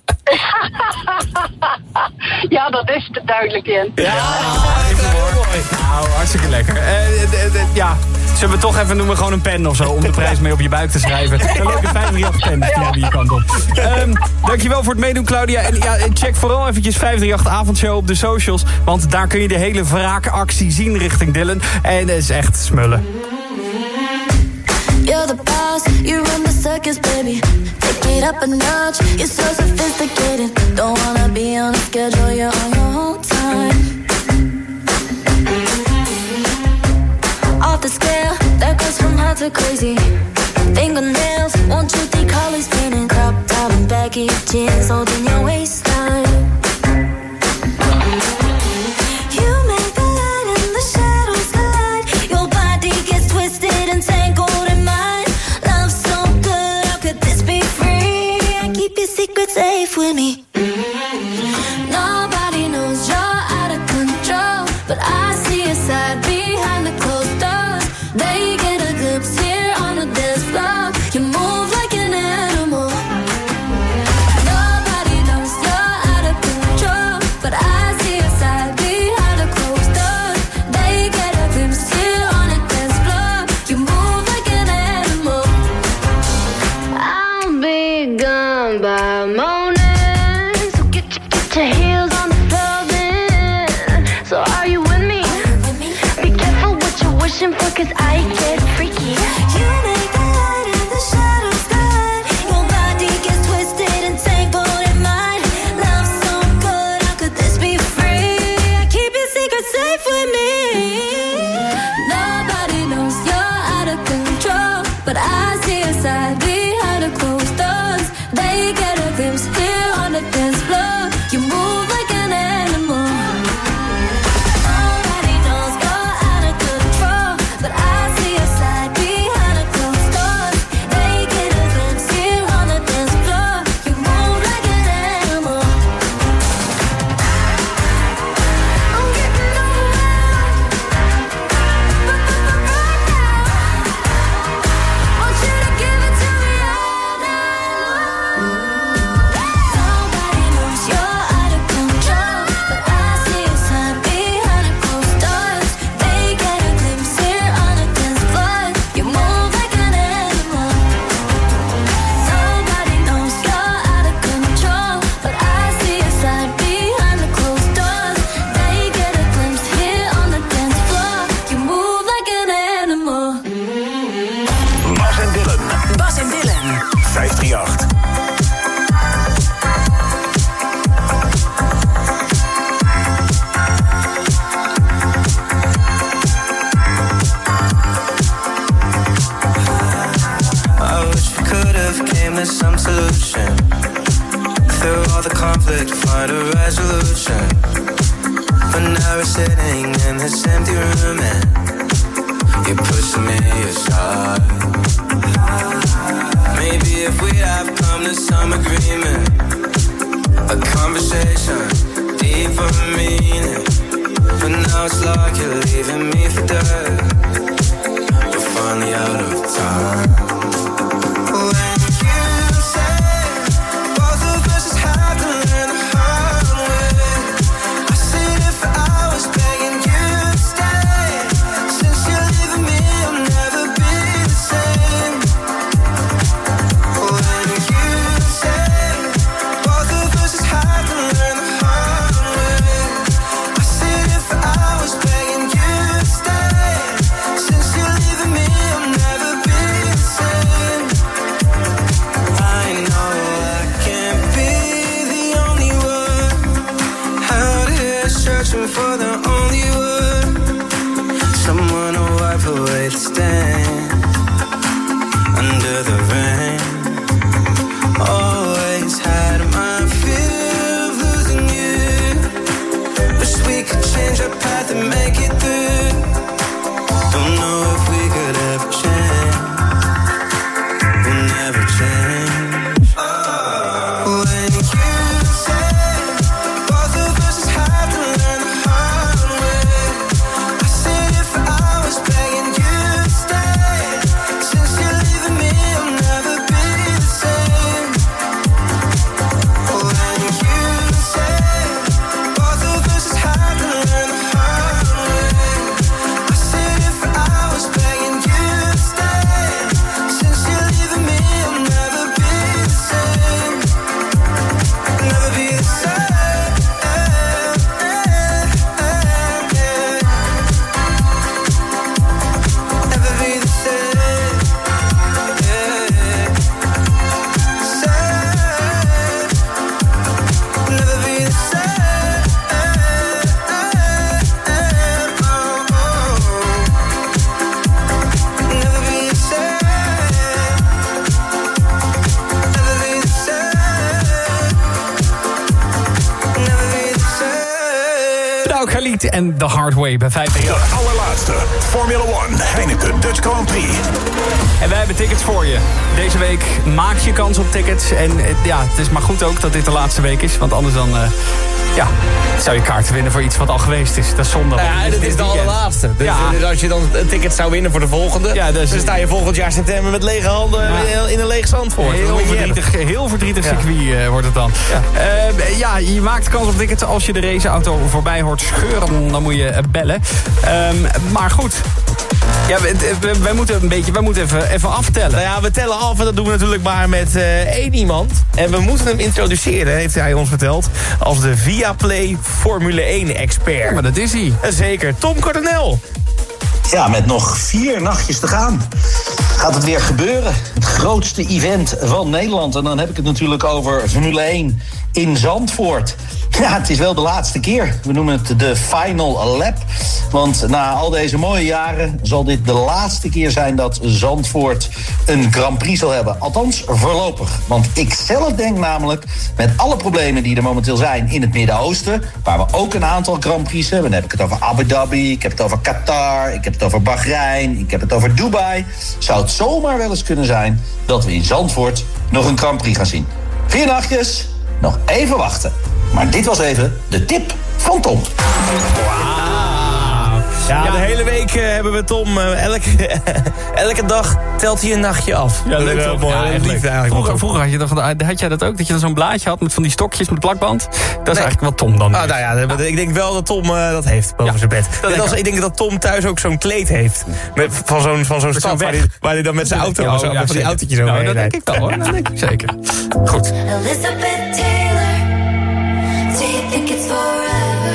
Speaker 1: Ja, dat is er duidelijk in.
Speaker 10: Ja, ja even mooi. Nou, hartstikke lekker. Uh, d, d, d, ja, Zullen we toch even noemen, gewoon een pen of zo... om de prijs mee op je buik te schrijven. Een leuke vijf drie acht pen, die hebben je kant op. Um, dankjewel voor het meedoen, Claudia. En ja, check vooral eventjes vijf drie acht avondshow op de socials... want daar kun je de hele wraakactie zien richting Dylan. En het is echt smullen.
Speaker 17: You're the boss, you run the circus, baby. Take it up a notch, you're so sophisticated. Don't wanna be on a schedule, you're on your own time. Off the scale, that goes from hot to crazy. Fingernails, won't you think Holly's painting? Crop top and baggy jeans, holding your waistline. You make the light and the shadows collide. Your body gets twisted and tangled in mine. Love so good, how could this be free? I keep your secret safe with me. Nobody knows you're out of control, but I see your side behind the closed doors. They get a glimpse here on the dance floor. You move like an animal. Nobody knows you're out of control, but I see your side behind the closed doors. They get a glimpse here on the dance floor. You move like an animal. I'll be gone by morning, so get your, get your heels on the floor then. So are you with me? Be careful what you're wishing for, cause I get freaky. You make the light and the shadows glide. Your body gets twisted and tangled in mine. Love so good, how could this be free? I keep your secret safe with me. Nobody knows you're out of control, but I see your side behind the closed doors. They get a glimpse here on the dance floor. You move like an animal. Nobody knows you're out of control, but I see your side behind the closed doors. They get a glimpse here on the dance floor. You move like an animal. I'm getting nowhere, but right now, want you to give it to me all night long. Nobody knows you're out of control, but I see your side behind the closed doors. They get a glimpse here on the dance floor. You move like an animal. Nobody knows you're out of control, but I see your side behind the closed doors. They get a glimpse here on the dance floor. You move like an animal.
Speaker 28: Bas en Dylan.
Speaker 16: Bas en Dylan.
Speaker 28: vijf drie acht.
Speaker 19: I wish we could have came to some solution. Through all the conflict, find a resolution. But now we're sitting in this empty room and you're pushing me aside. Maybe if we'd have come to some agreement, a conversation, deeper meaning. But now it's like you're leaving me for dead. We're finally out of time. When you say both of us just have to learn the hard way, I sit here for hours begging you to stay. Since you're leaving me, I'll never be the same. When you say both of us just have to learn the hard way, I sit here for hours begging you to stay. Since you're leaving me, I'll never be the same. I know I can't be the only one out here searching for the only one, someone to wipe away the stain under the rain. Always had my fear of losing you. Wish we could change our path and make it through. Don't know if we could ever change. We'll never change. When you say both of us just have to learn the hard
Speaker 10: Khalid en The Hard Way bij vijf uur.
Speaker 28: De allerlaatste Formula One Heineken Dutch Grand Prix.
Speaker 10: En wij hebben tickets voor je. Deze week maak je kans op tickets. En ja, het is maar goed ook dat dit de laatste week is. Want anders dan... Uh, ja, zou je kaarten winnen voor iets wat al geweest is. Dat is zonde.
Speaker 11: Nou ja, dit is de allerlaatste. Dus, ja. dus als je dan een ticket zou winnen voor de volgende... Ja, dus, dan sta je volgend jaar september met lege handen ja. in een leeg Zandvoort.
Speaker 10: Heel verdrietig, heel verdrietig ja. circuit uh, wordt het dan. Ja. Uh, ja, je maakt kans op tickets als je de raceauto voorbij hoort scheuren. Dan moet je uh, bellen. Um, maar goed... Ja, wij moeten een beetje, wij moeten even, even aftellen.
Speaker 11: Nou ja, we tellen af en dat doen we natuurlijk maar met uh, één iemand. En we moeten hem introduceren, heeft hij ons verteld, als de Viaplay Formule één-expert.
Speaker 10: Ja, maar dat is hij.
Speaker 11: Zeker, Tom Coronel.
Speaker 12: Ja, met nog vier nachtjes te gaan gaat het weer gebeuren. Het grootste event van Nederland. En dan heb ik het natuurlijk over Formule één in Zandvoort. Ja, het is wel de laatste keer. We noemen het de final lap. Want na al deze mooie jaren zal dit de laatste keer zijn dat Zandvoort een Grand Prix zal hebben. Althans, voorlopig. Want ik zelf denk namelijk, met alle problemen die er momenteel zijn in het Midden-Oosten, waar we ook een aantal Grand Prix hebben. Dan heb ik het over Abu Dhabi, ik heb het over Qatar, ik heb het over Bahrein, ik heb het over Dubai. Zou het zomaar wel eens kunnen zijn dat we in Zandvoort nog een Grand Prix gaan zien. Vier nachtjes, nog even wachten. Maar dit was even de tip van Tom.
Speaker 11: Ja, ja, de hele week uh, hebben we Tom. Uh, elke, elke dag telt hij een nachtje af.
Speaker 10: Ja, leuk
Speaker 11: toch?
Speaker 10: Ja,
Speaker 11: ja,
Speaker 10: lief eigenlijk. Vroeger, vroeger had, je toch, had jij dat ook? Dat je dan zo'n blaadje had met van die stokjes met plakband? Dat is nee. eigenlijk wat Tom dan
Speaker 11: oh, nou ja, ja, ik denk wel dat Tom uh, dat heeft boven ja, zijn bed. Denk als, ik denk dat Tom thuis ook zo'n kleed heeft. Met, van zo'n, van zo'n stad waar hij, waar hij dan met zijn auto... Ja, zo, ja, van die autootjes over.
Speaker 10: Nou, dat denk ik wel hoor. Dat denk ik zeker. Goed.
Speaker 17: Elizabeth Taylor, do you think it's forever?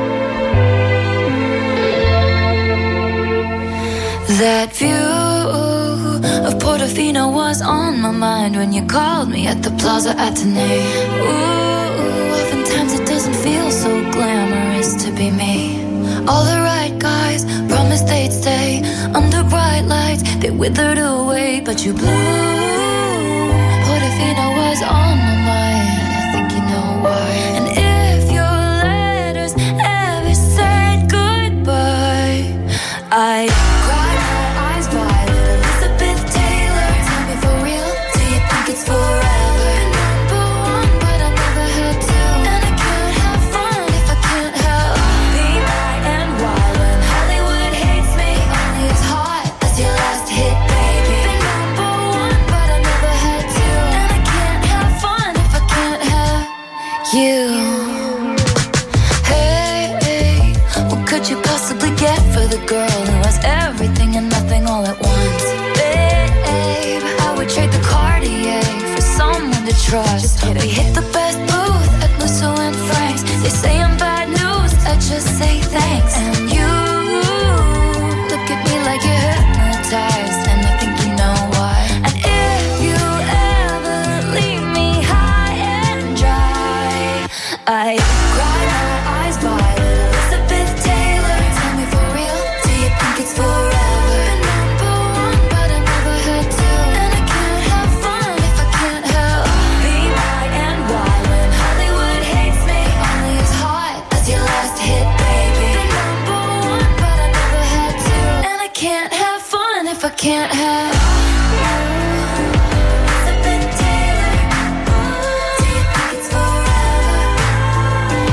Speaker 17: That view of Portofino was on my mind when you called me at the Plaza Athénée. Ooh, oftentimes it doesn't feel so glamorous to be me. All the right guys promised they'd stay under bright lights. They withered away, but you blew. Portofino was on my mind. I think you know why. And if your letters ever said goodbye, I cried my eyes wide. Elizabeth Taylor, tell me for real, do you think it's forever? Number one, but I never had to. And I can't have fun if I can't have be my and wild. When Hollywood hates me, only as hot as your last hit, baby. Been number one, but I never had to. And I can't have fun if I can't have you. Hey, hey, what could you possibly get for the girl who has everything and nothing all at once? Babe, I would trade the Cartier for someone to trust. We hit the best booth at Musso and Frank's. They say I'm bad news, I just say thanks. And you look at me like you're hypnotized, and I think you know why. And if you ever leave me high and dry, I cry my eyes wide. Elizabeth Taylor, tell me for real, do you think it's forever? Number one, but I never had to. And I can't have fun if I can't have be my and wild. When Hollywood hates me, only as hot as your last hit, baby. Number one, but I never had to. And I can't have fun if I can't have Elizabeth Taylor, do you think it's forever?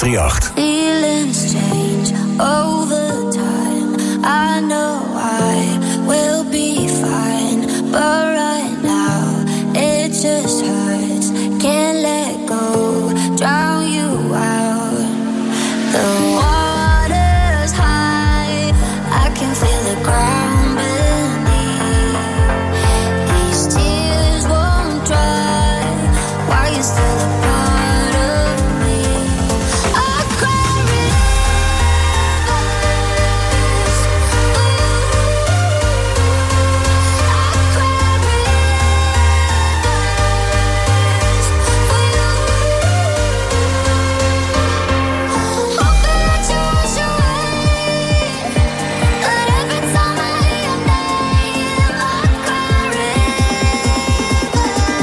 Speaker 6: vijfdrieënachtig.
Speaker 17: Feelings change over time. I know I will be fine, but right now it just hurts. Can't let go, drown you out. The water's high, I can feel the ground beneath. These tears won't dry, while you're still a part of me. I cry rivers for you. I cry rivers for you. Hoping that you wash away, but every time I hear your name, I cry rivers for you.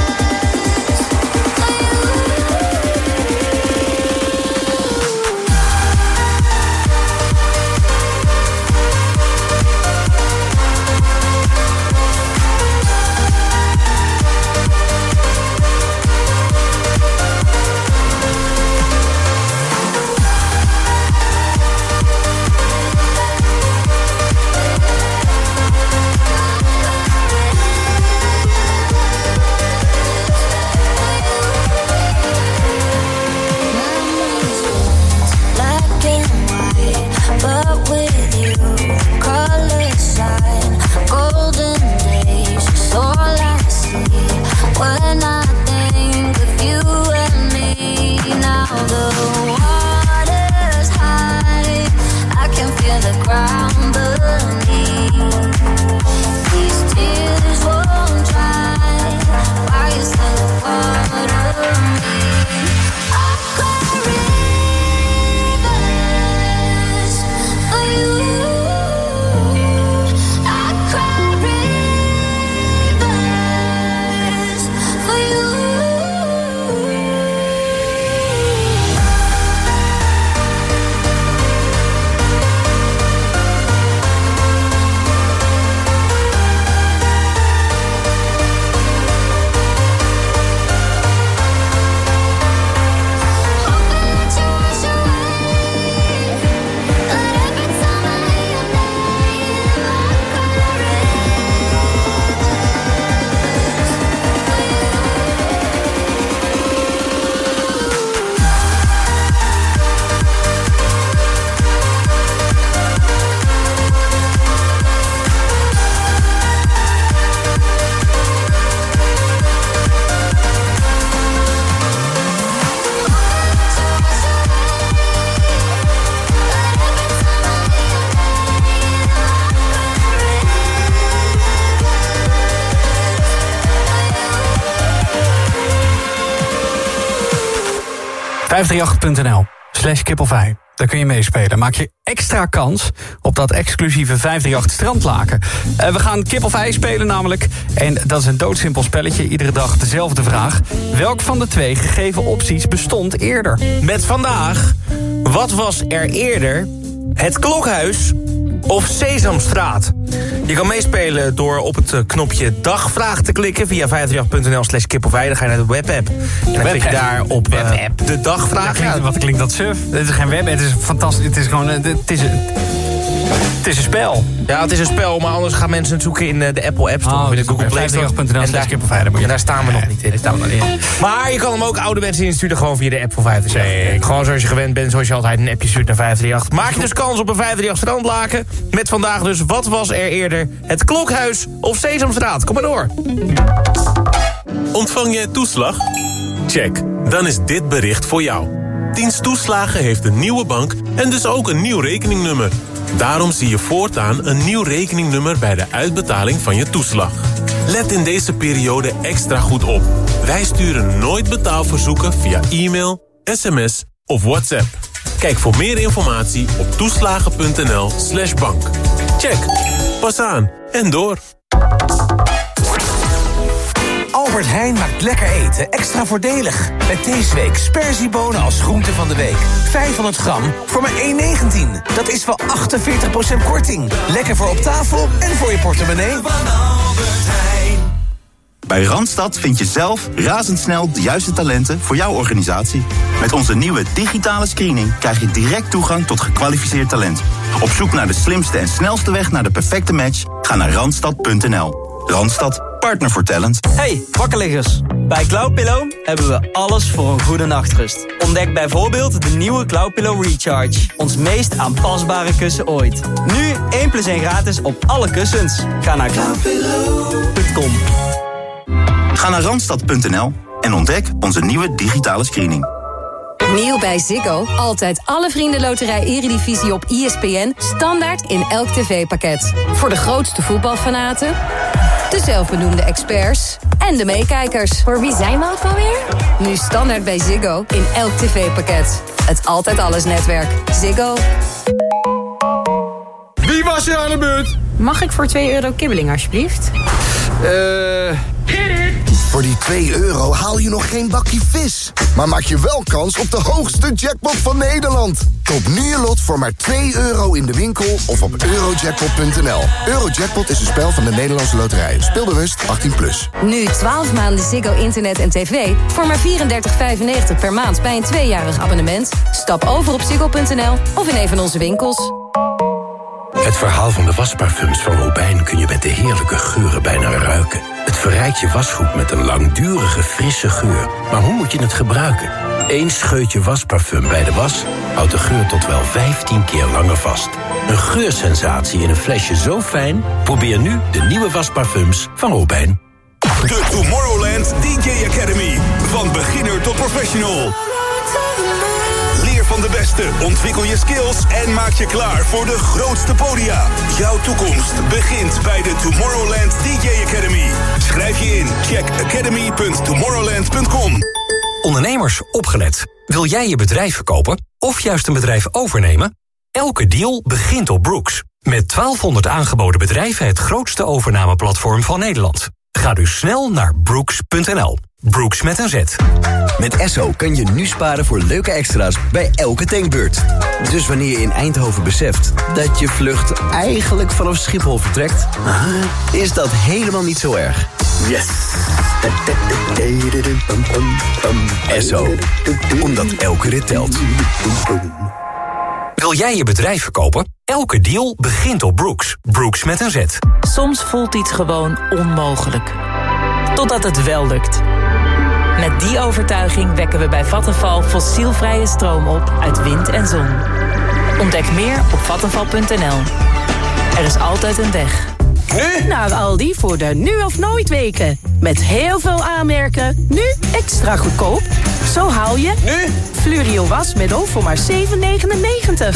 Speaker 17: Black and white, but with you, colors shine. Golden days, it's all I see when I think of you and me. Now the water's high, I can feel the ground beneath. These tears won't dry, while you're still a part of me. I cry rivers for you. I cry rivers for you.
Speaker 10: vijfdrieënachtig punt n l slash kip of ei. Daar kun je meespelen. Maak je extra kans op dat exclusieve vijfdrieënachtig strandlaken. Uh, we gaan kip of ei spelen namelijk. En dat is een doodsimpel spelletje. Iedere dag dezelfde vraag. Welk van de twee gegeven opties bestond eerder?
Speaker 11: Met vandaag, wat was er eerder? Het Klokhuis of Sesamstraat? Je kan meespelen door op het knopje dagvraag te klikken via vijfdrieënachtig punt n l slash kip of ei. Dan ga je naar de webapp. En dan klik je daar op uh, de dagvraag.
Speaker 10: Ja, klinkt, wat klinkt dat suf? Het is geen web, het is fantastisch. Het is gewoon, het is, het is een spel.
Speaker 11: Ja, het is een spel, maar anders gaan mensen het zoeken in de Apple App Store.
Speaker 10: Oh,
Speaker 11: of in de Google Play Store.
Speaker 10: vijfdrieënachtig punt n l slash kip of ei.
Speaker 11: En daar staan we nog niet in.
Speaker 10: Daar staan we nog niet in.
Speaker 11: Maar je kan hem ook ouderwets insturen gewoon via de app van vijfdrieënachtig. Gewoon zoals je gewend bent, zoals je altijd een appje stuurt naar vijfdrieënachtig. Maak je dus kans op een vijfdrieënachtig strandlaken. Met vandaag dus, wat was er eerder? Het Klokhuis of Sesamstraat? Kom maar door.
Speaker 8: Ontvang jij toeslag? Check, dan is dit bericht voor jou. Dienst Toeslagen heeft een nieuwe bank en dus ook een nieuw rekeningnummer. Daarom zie je voortaan een nieuw rekeningnummer bij de uitbetaling van je toeslag. Let in deze periode extra goed op. Wij sturen nooit betaalverzoeken via e-mail, sms of WhatsApp. Kijk voor meer informatie op toeslagen punt n l slash bank. Check, pas aan en door.
Speaker 13: Albert Heijn maakt lekker eten extra voordelig. Met deze week sperziebonen als groente van de week. vijfhonderd gram voor maar één negentien. Dat is wel achtenveertig procent korting. Lekker voor op tafel en voor je portemonnee.
Speaker 14: Bij Randstad vind je zelf razendsnel de juiste talenten voor jouw organisatie. Met onze nieuwe digitale screening krijg je direct toegang tot gekwalificeerd talent. Op zoek naar de slimste en snelste weg naar de perfecte match? Ga naar randstad punt n l. Randstad, partner voor talent.
Speaker 15: Hey, wakkerliggers. Bij Cloudpillow hebben we alles voor een goede nachtrust. Ontdek bijvoorbeeld de nieuwe Cloudpillow Recharge. Ons meest aanpasbare kussen ooit. Nu één plus één gratis op alle kussens. Ga naar cloudpillow punt com.
Speaker 14: Ga naar randstad punt n l en ontdek onze nieuwe digitale screening.
Speaker 7: Nieuw bij Ziggo. Altijd alle Vriendenloterij Eredivisie op I S P N. Standaard in elk tv-pakket. Voor de grootste voetbalfanaten, de zelfbenoemde experts en de meekijkers.
Speaker 23: Voor wie zijn we ook alweer?
Speaker 7: Nu standaard bij Ziggo in elk tv-pakket. Het Altijd Alles netwerk. Ziggo.
Speaker 20: Wie was er aan de beurt?
Speaker 23: Mag ik voor twee euro kibbeling alsjeblieft?
Speaker 20: Eh...
Speaker 30: Voor die twee euro haal je nog geen bakje vis. Maar maak je wel kans op de hoogste jackpot van Nederland. Koop nu je lot voor maar twee euro in de winkel of op eurojackpot punt n l. Eurojackpot is een spel van de Nederlandse Loterij. Speelbewust achttien plus.
Speaker 7: Nu twaalf maanden Ziggo internet en tv voor maar vierendertig vijfennegentig per maand bij een tweejarig abonnement. Stap over op ziggo punt n l of in een van onze winkels.
Speaker 21: Het verhaal van de wasparfums van Robijn kun je met de heerlijke geuren bijna ruiken. Het verrijkt je wasgoed met een langdurige, frisse geur. Maar hoe moet je het gebruiken? Eén scheutje wasparfum bij de was houdt de geur tot wel vijftien keer langer vast. Een geursensatie in een flesje zo fijn? Probeer nu de nieuwe wasparfums van Robijn.
Speaker 6: De Tomorrowland D J Academy. Van beginner tot professional. Leer van de beste, ontwikkel je skills en maak je klaar voor de grootste podia. Jouw toekomst begint bij de Tomorrowland D J Academy. Schrijf je in, check academy punt tomorrowland punt com.
Speaker 22: Ondernemers, opgelet. Wil jij je bedrijf verkopen of juist een bedrijf overnemen? Elke deal begint op Brooks. Met twaalfhonderd aangeboden bedrijven het grootste overnameplatform van Nederland. Ga dus snel naar brooks punt n l. Brooks met een Z.
Speaker 24: Met Esso kun je nu sparen voor leuke extra's bij elke tankbeurt. Dus wanneer je in Eindhoven beseft dat je vlucht eigenlijk vanaf Schiphol vertrekt, is dat helemaal niet zo erg. Yes! Esso. Omdat elke rit telt.
Speaker 22: Wil jij je bedrijf verkopen? Elke deal begint op Brooks. Brooks met een Z.
Speaker 25: Soms voelt iets gewoon onmogelijk. Totdat het wel lukt. Met die overtuiging wekken we bij Vattenfall fossielvrije stroom op uit wind en zon. Ontdek meer op vattenfall punt n l. Er is altijd een weg.
Speaker 26: Nu? Naar Aldi voor de nu of nooit weken. Met heel veel aanmerken, nu extra goedkoop. Zo haal je... Nu? Fluorio wasmiddel voor maar zeven negenennegentig.